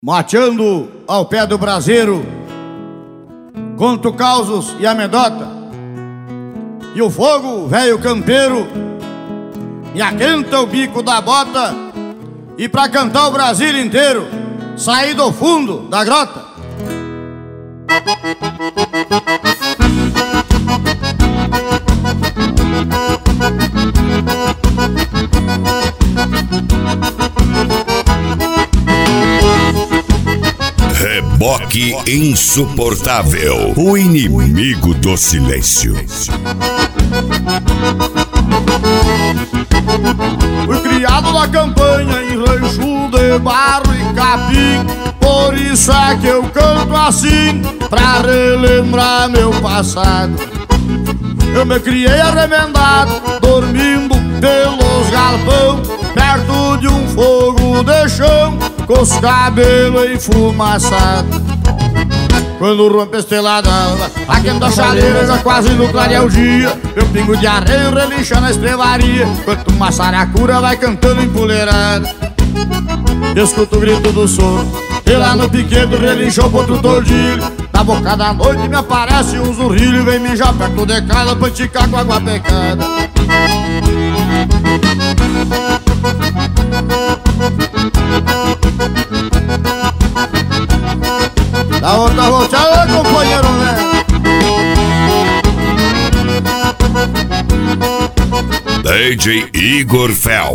Mateando ao pé do braseiro, conto causos e amedota. E o fogo, velho campeiro, me aquenta o bico da bota. E pra cantar o Brasil inteiro, saí do fundo da grota. Reboque insuportável, o inimigo do silêncio. Fui criado na campanha em rancho de barro e capim. Por isso é que eu canto assim, pra relembrar meu passado. Eu me criei arremendado, dormindo pelos galpão, perto de um fogo de chão, com os cabelos enfumaçados. Quando rompe a estrela d'alva, aquenta a chaleira, já quase no clarear o dia. Meu pingo de arreio relincha na estrevaria, enquanto uma saracura vai cantando empoleirada. Escuto o grito do sono, e lá no piquedo relinchou outro tordilho. Na boca da noite me aparece um zurrilho, vem mijar perto de casa pra esticar com água pecada. Da outra volteada, companheiro, né? DJ Igor Fel.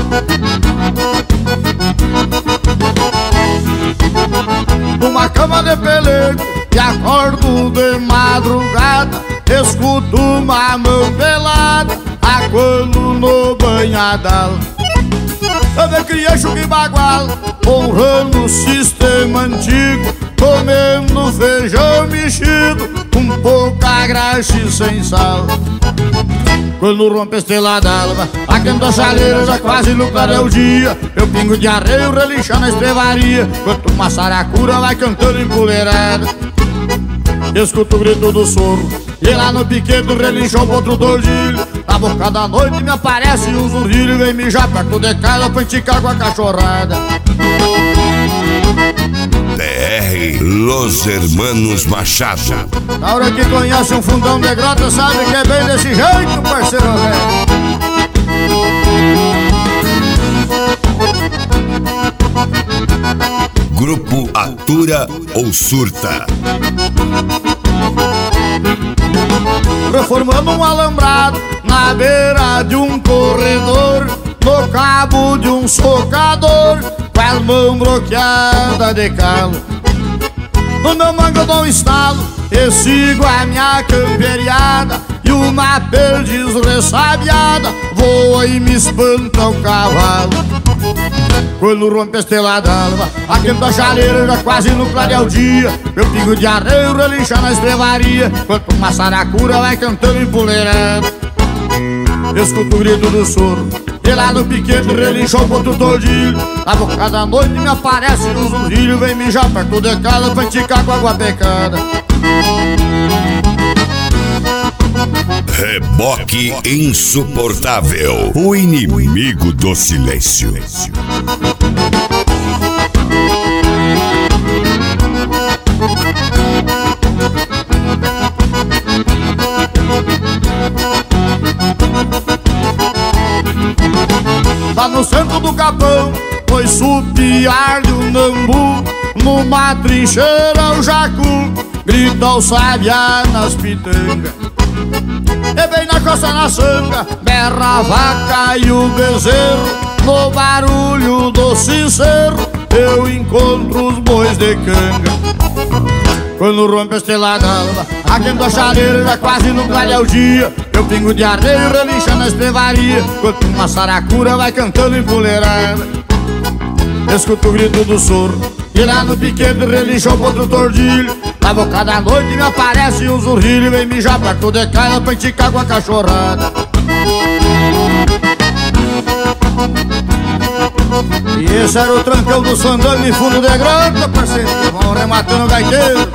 Numa cama de pelego e acordo de madrugada, escuto uma mão pelada aguando no banhadal. Eu me criei chuca e bagual, honrando o sistema antigo, comendo feijão mexido, com pouca graxa e sem sal. Quando rompe a estrela d'alva, aquenta a chaleira, já quase no clarear o dia. Eu pingo de arreio, relincha na estrevaria, enquanto uma saracura vai cantando empoleirada. Escuto o grito do soro, e lá no piquedo relinchou outro tordilho. Na boca da noite me aparece um zurrilho, vem mijar perto de casa pra esticar com a cachorrada. DR Los Hermanos Machado. Na hora que conhece um fundão de grota, sabe que é bem desse jeito, parceiro velho. Grupo Atura ou Surta. Reformando um alambrado na beira de um corredor, no cabo de um socador, com as mãos bloqueadas de calo. No meu mango eu dou um estalo e sigo a minha camperiada, e uma perdiz ressabiada voa e me espanta o cavalo. Quando rompe a estrela d'alva, aquenta a chaleira, já quase no clarear o dia. Meu pingo de arreio relincha na estrevaria, enquanto uma saracura vai cantando empoleirada. Escuto o grito do soro, e lá no piquete relinchou outro tordilho. Na boca da noite me aparece um zurrilho, vem mijar perto de casa pra esticar com água pecada. Reboque insuportável, o inimigo do silêncio. Lá no centro do capão, foi supiar-lhe um nambu. Numa trincheira o jacu grita o sabiá nas pitangas. E bem na costa na sanga, berra a vaca e o bezerro. No barulho do sincero, eu encontro os bois de canga. Quando rompe a estrela d'alva, aquenta a chaleira, já quase no clarear o dia. Eu pingo de arreio, relincha na estrevaria, enquanto uma saracura vai cantando empoleirada. Escuto o grito do soro, e lá no piquete relinchou outro tordilho. Na boca da noite me aparece um zurrilho, vem mijar perto de casa pra esticar com a cachorrada. E esse era o trancão do Sandano em fundo de grota, parceiro. Vão rematando o gaiteiro.